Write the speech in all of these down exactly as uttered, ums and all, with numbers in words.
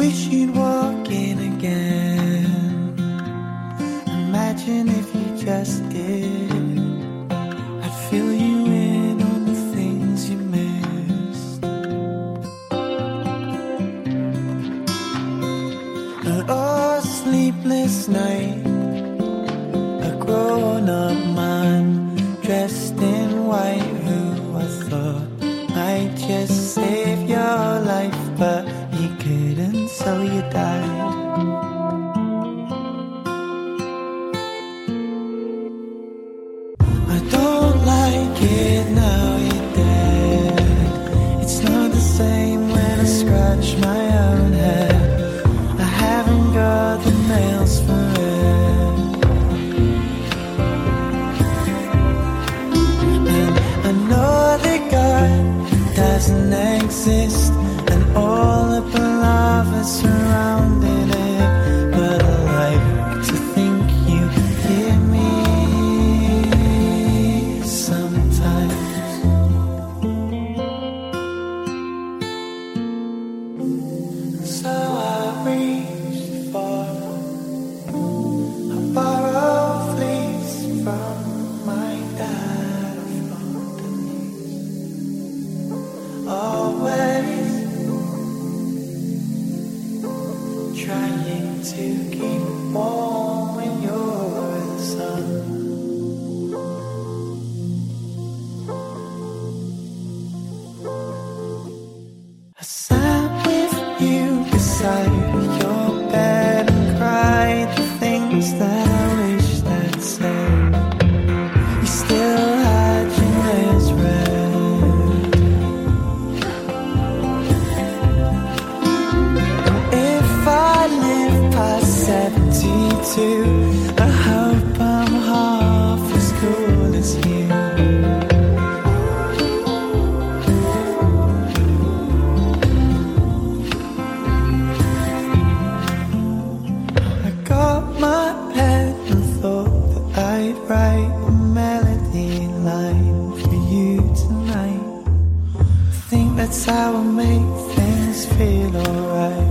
wish you'd walk in again. Imagine if you just did. I'd fill you in on the things you missed. But oh, sleepless night, a grown-up man dressed in white who I thought might just save your life, but he couldn't, so you died. I don't like it now you're dead. It's not the same when I scratch my own head. I haven't got the nails for it. And I know that God doesn't exist, and all the palaver surrounding it, but I like to think you hear me sometimes. So I reached for a borrowed fleece from my dad underneath. Always trying to keep warm when you're the sun. I sat with you beside your bed and cried the things that I wish I'd said. You still had your nails red. If I live past seventy-two, I hope I'm half as cool as you. I got my pen and thought that I'd write a melody line for you tonight. I think that's how I make things feel alright.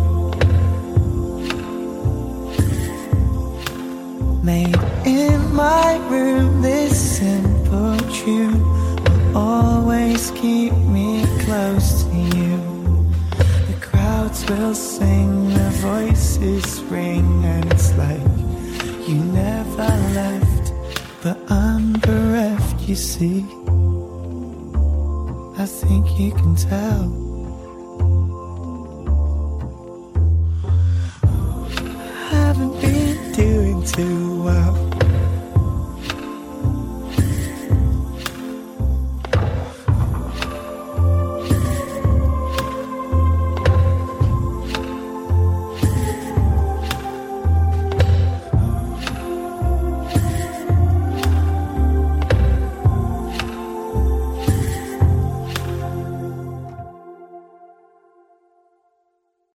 Made in my room, this simple tune will always keep me close to you. The crowds will sing, their voices ring, and it's like you never left, but I'm bereft, you see. I think you can tell. I haven't been doing too